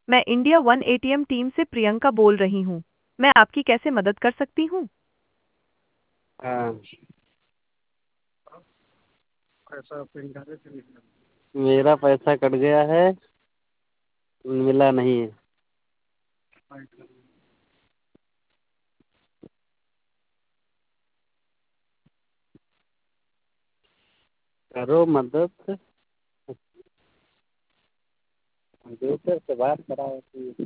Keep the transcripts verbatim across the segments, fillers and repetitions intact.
मैं India one ATM team से प्रियंका बोल रही हूँ। मैं आपकी कैसे मदद कर सकती हूँ? हाँ। मेरा पैसा कट गया है, मिला नहीं है। करो मदद। कंप्यूटर से बात कराओ।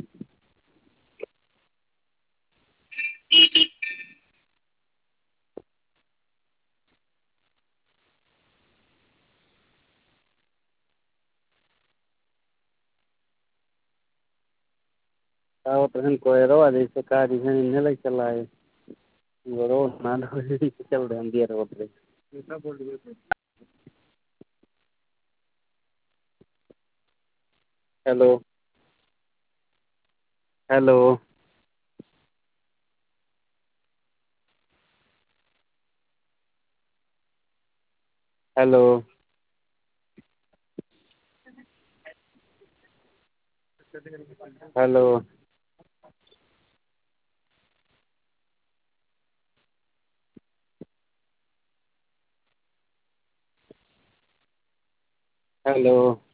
ತಾವು present कोयरो ಅದಕ್ಕೆ ಕಾಡಿ ಇನ್ನೆಲ್ಲ ಚಲಾए बरो ना चल रहे हैं रोड पे। Hello hello hello hello hello